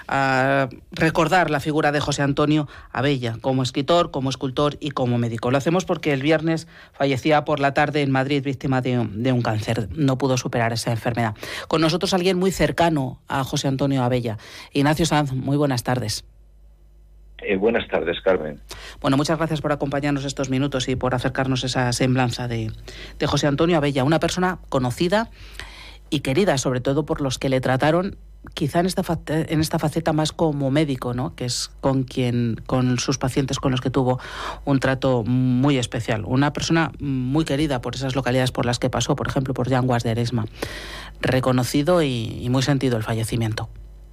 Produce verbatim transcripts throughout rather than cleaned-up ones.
a recordar la figura de José Antonio Abella, como escritor, como escultor y como médico. Lo hacemos porque el viernes fallecía por la tarde en Madrid, víctima de, de un cáncer. No pudo superar esa enfermedad. Con nosotros alguien muy cercano a José Antonio Abella. Ignacio Sanz, muy buenas tardes. Eh, buenas tardes, Carmen. Bueno, muchas gracias por acompañarnos estos minutos y por acercarnos esa semblanza de, de José Antonio Abella, una persona conocida y querida, sobre todo por los que le trataron, quizá en esta en esta faceta más como médico, ¿no? Que es con quien, con sus pacientes con los que tuvo un trato muy especial. Una persona muy querida por esas localidades por las que pasó, por ejemplo, por Llanguas de Eresma. Reconocido y, y muy sentido el fallecimiento.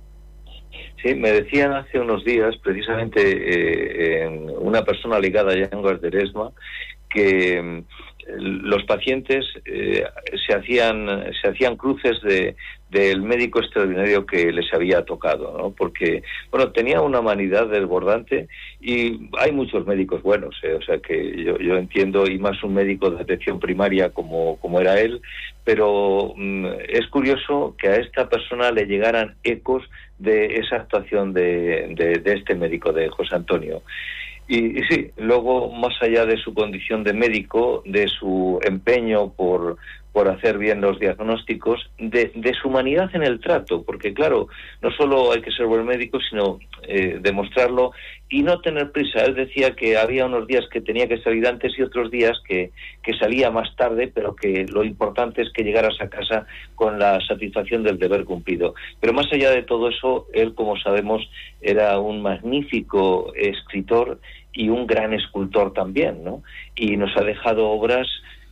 Sí, me decían hace unos días, precisamente eh, en una persona ligada a Llanguas de Eresma, que eh, los pacientes eh, se hacían se hacían cruces de del médico extraordinario que les había tocado, ¿no? Porque, bueno, tenía una humanidad desbordante y hay muchos médicos buenos, ¿eh? O sea que yo, yo entiendo, y más un médico de atención primaria como, como era él, pero mm, es curioso que a esta persona le llegaran ecos de esa actuación de, de, de este médico, de José Antonio. Y, y sí, luego, más allá de su condición de médico, de su empeño por, por hacer bien los diagnósticos, de, de su humanidad en el trato, porque claro, no solo hay que ser buen médico, sino eh, demostrarlo y no tener prisa. Él decía que había unos días que tenía que salir antes y otros días que, que salía más tarde, pero que lo importante es que llegaras a casa con la satisfacción del deber cumplido. Pero más allá de todo eso, él, como sabemos, era un magnífico escritor y un gran escultor también, ¿no? Y nos ha dejado obras,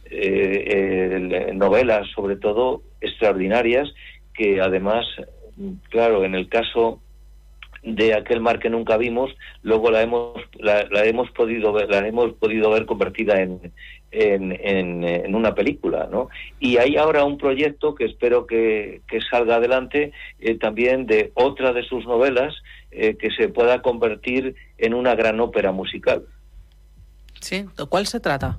eh, eh, novelas sobre todo, extraordinarias, que además, claro, en el caso de Aquel mar que nunca vimos, luego la hemos la, la hemos podido ver la hemos podido ver convertida en en, en en una película, ¿no? Y hay ahora un proyecto que espero que, que salga adelante, eh, también de otra de sus novelas, eh, que se pueda convertir en una gran ópera musical. Sí, ¿de cuál se trata?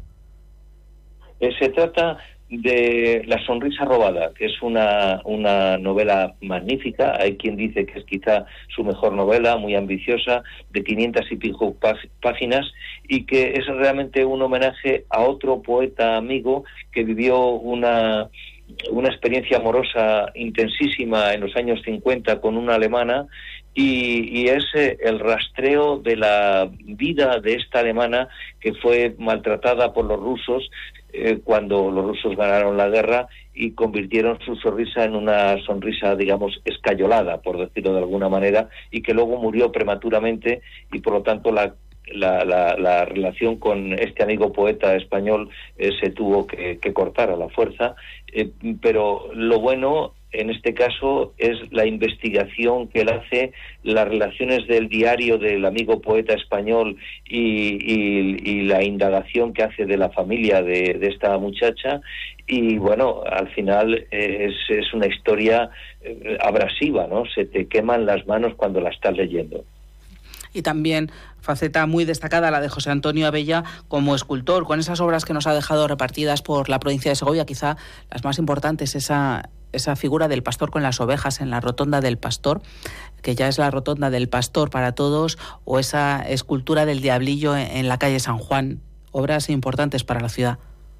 Eh, se trata de La sonrisa robada, que es una, una novela magnífica. Hay quien dice que es quizá su mejor novela, muy ambiciosa, de quinientas y pico páginas, y que es realmente un homenaje a otro poeta amigo que vivió una, una experiencia amorosa intensísima en los años cincuenta con una alemana, y, y es eh, el rastreo de la vida de esta alemana que fue maltratada por los rusos eh, cuando los rusos ganaron la guerra y convirtieron su sonrisa en una sonrisa, digamos, escayolada, por decirlo de alguna manera, y que luego murió prematuramente, y por lo tanto la La, la, la relación con este amigo poeta español eh, se tuvo que, que cortar a la fuerza, eh, pero lo bueno en este caso es la investigación que él hace, las relaciones del diario del amigo poeta español y, y, y la indagación que hace de la familia de, de esta muchacha, y bueno, al final eh, es, es una historia eh, abrasiva, ¿no? Se te queman las manos cuando la estás leyendo. Y también faceta muy destacada la de José Antonio Abella como escultor, con esas obras que nos ha dejado repartidas por la provincia de Segovia, quizá las más importantes, esa, esa figura del pastor con las ovejas en la rotonda del pastor, que ya es la rotonda del pastor para todos, o esa escultura del diablillo en, en la calle San Juan, obras importantes para la ciudad.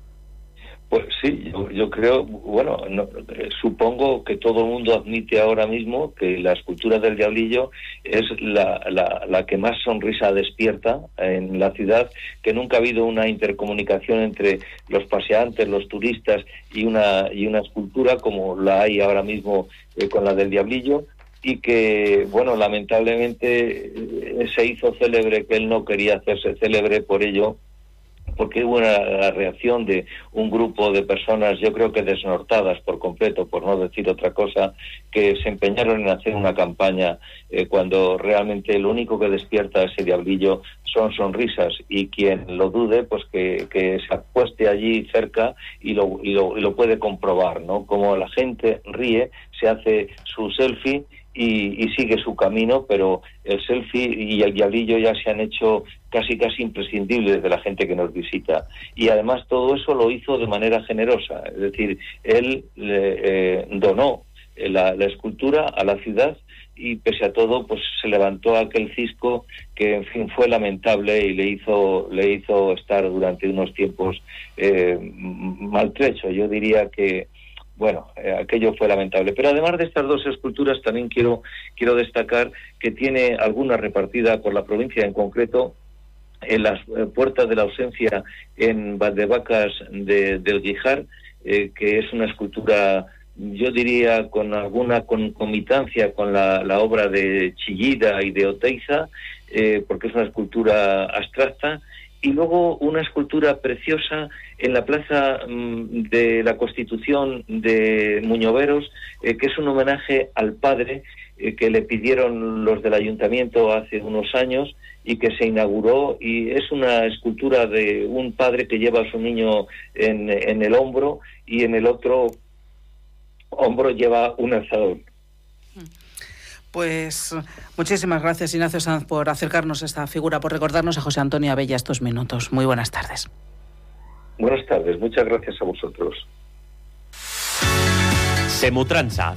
Pues sí, yo, yo creo, bueno, no, eh, supongo que todo el mundo admite ahora mismo que la escultura del diablillo es la, la, la que más sonrisa despierta en la ciudad, que nunca ha habido una intercomunicación entre los paseantes, los turistas y una, y una escultura como la hay ahora mismo eh, con la del diablillo, y que, bueno, lamentablemente eh, se hizo célebre, que él no quería hacerse célebre por ello, porque hubo una reacción de un grupo de personas, yo creo que desnortadas por completo, por no decir otra cosa, que se empeñaron en hacer una campaña eh, cuando realmente lo único que despierta ese diablillo son sonrisas, y quien lo dude, pues que, que se apueste allí cerca y lo, y lo, y lo puede comprobar, ¿no? Como la gente ríe, se hace su selfie Y, y sigue su camino, pero el selfie y el diablillo ya se han hecho casi casi imprescindibles de la gente que nos visita. Y además todo eso lo hizo de manera generosa, es decir, él le, eh, donó la, la escultura a la ciudad y pese a todo pues se levantó aquel cisco que en fin fue lamentable y le hizo le hizo estar durante unos tiempos eh, maltrecho. Yo diría que bueno, eh, aquello fue lamentable. Pero además de estas dos esculturas también quiero quiero destacar que tiene alguna repartida por la provincia, en concreto en las eh, puertas de la ausencia en Valdevacas de, del Guijar, eh, que es una escultura, yo diría, con alguna concomitancia con la, la obra de Chillida y de Oteiza, eh, porque es una escultura abstracta, y luego una escultura preciosa en la Plaza mmm, de la Constitución de Muñoveros, eh, que es un homenaje al padre eh, que le pidieron los del ayuntamiento hace unos años y que se inauguró, y es una escultura de un padre que lleva a su niño en, en el hombro y en el otro hombro lleva un alzador. Pues muchísimas gracias, Ignacio Sanz, por acercarnos a esta figura, por recordarnos a José Antonio Abella estos minutos. Muy buenas tardes. Buenas tardes, muchas gracias a vosotros. Semutransa,